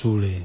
Sule.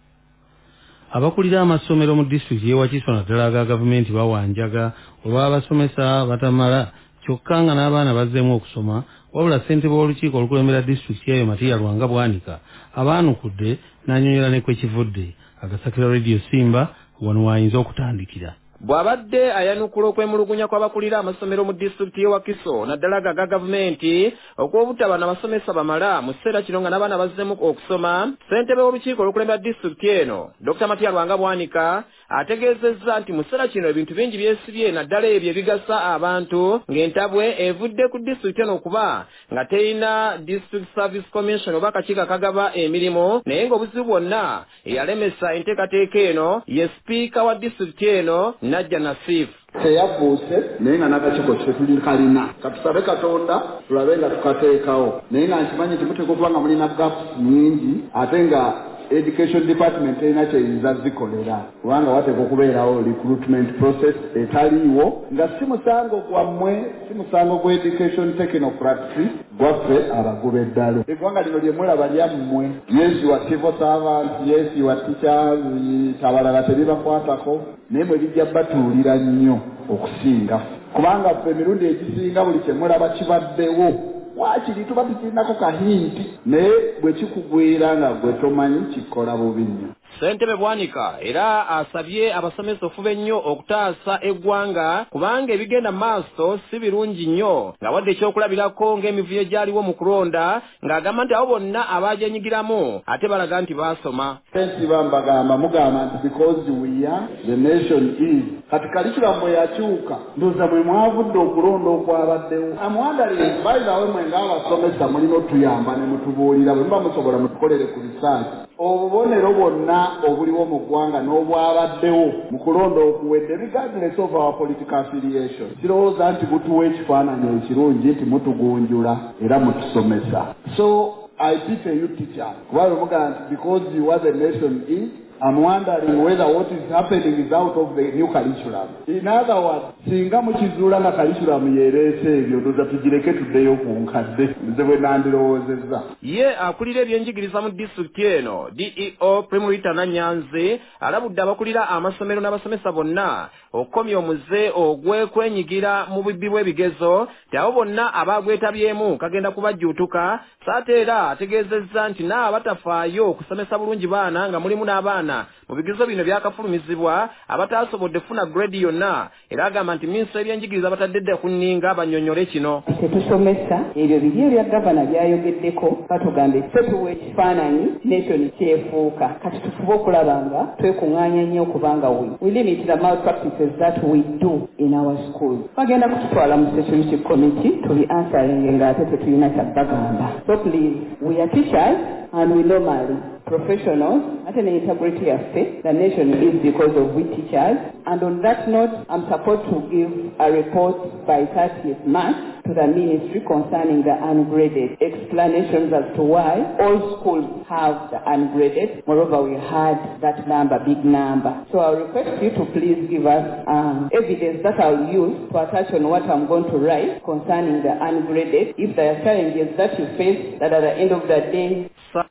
Abakulira amasomero mu district y'e Wakiso naddala aga gavumenti bawanjaga olw'abasomesa batamala kyokka nga n'abaana bazzeemu okusoma wabula ssentebe w'olukiiko olukulembera district eyo Matiya Lwanga Bwanika abaanukudde n'anyonyola ne kwekivudde agasakira Radio Simba wano waayinza okutandikira. Bw'abadde ayanukula okwemulugunya kw'abakulira amasomero mu disitulikiti y'e Wakiso naddala aga gavumenti okw'obutaba n'abasomesa bamala mu kiseera kino nga n'abaana bazzeemu okusoma, ssentebe w'olukiiko olukulembera disitulikiti eno Dr. Matiya Lwanga Bwanika ategeezezza nti mu kiseera kino ebintu bingi byesibye naddala ebyo ebigasa abantu ng'entabwe evudde ku disitulikiti eno okuba nga terina District Service Commission oba akakiiko akagaba emirimu, naye ng'obuzibu bwonna eyalemesa enteekateeka eno ye sipiika wa disitulikiti eno Najja Nasif. Teyabuuse naye nga n'akakiiko tuli kalina katusabe Katonda tulabe nga tukateekawo, naye nga nkimanyi nti muteekwa okuba nga mulina gaps nyingi ate nga Education Department erina kyeyinza zikolera kubanga wateekwa okubeerawo recruitment process etaliiwo nga si musango gwammwe, si musango gwa education technocracy gwaffe abagoba eddalo. Eggwanga lino lye mulaba lyammwe, yes you are civil servants, yes you are teachers, abalala tebibakwatako, naye mwe bijja batuulira nnyo okusinga kubanga ffe emirundi egisinga buli kye mulaba kibaddewo wakiri tuba tukirinako kahinti naye bwe kikugwira nga gwe tomanyi kikola bubi nnyo. Ssentebe Bwanika era asabye abasomesa ofuba ennyo okutaasa eggwanga kubanga ebigenda maaso si birungi nnyo, nga wadde ekyokulabirako ng'emivuyo egyaliwo mu kulonda ng'agamba nti abo bonna abagyenyigiramu ate balaga nti baasoma. Sensi bambagamba mugamba nti because we are the nation is kati kalikulamu yakyuka ndoza mwe mwavudde okulonda okwabaddewo. Amwandalire bayibawe mwe ng'abasomesa mulina otuyamba ne mutubuulira bwe muba musobola mutukolere ku research obubonero bwonna obuliwo mu ggwanga n'obwabaddewo mu kulonda okuwedde regardless of our political affiliation. Kirowooza nti butuwa ekifaananyi ekirungi nti mutugunjula era mutusomesa. So I pity you teacher kubanga mugamba nti because you are the nation is I'm wondering whether what is happening is out of the new curriculum. In other words, singa mukizuula nga curriculum yereese ebyo ndoza tugireke tuddeyo ku nkadde nze bwe nandirowoozezza. Ye akulira ebyenjigiriza mu disitulikiti eno DEO Primrita Nanyanzi alabudde abakulira amasomero n'abasomesa bonna okukomya omuze ogw'ekwenyigira mu bibbi bw'ebigezo nti abo bonna abagwetabyemu kagenda kubajjuutuka, saate era ategeezezza nti n'abatafaayo okusomesa bulungi baana nga mulimu n'abaana mu bigezo bino byakafulumizibwa abataasobodde funa grade yonna, era agamba nti minisitule y'ebyenjigiriza batadde ku nninga bannyonnyole kino. Tetusomesa ebyo biri ebya gavana byayogeddeko batugambe tetuwa ekifaananyi nation kyefuuka, kati tufube okulaba nga twekuŋŋaanya nnyo okubanga we limit the malpractices that we do in our schools. Bagenda kututwala mu security committee tuli answering nga ate tetulina kyabagamba. So please, we are teachers and we normally professionals at an integrity aspect. The nation is because of we teachers. And on that note, I'm supposed to give a report by 30th March to the ministry concerning the ungraded, explanations as to why all schools have the ungraded. Moreover, we had that number, big number. So I'll request you to please give us evidence that I'll use to attach on what I'm going to write concerning the ungraded. If there are challenges that you face that at the end of the day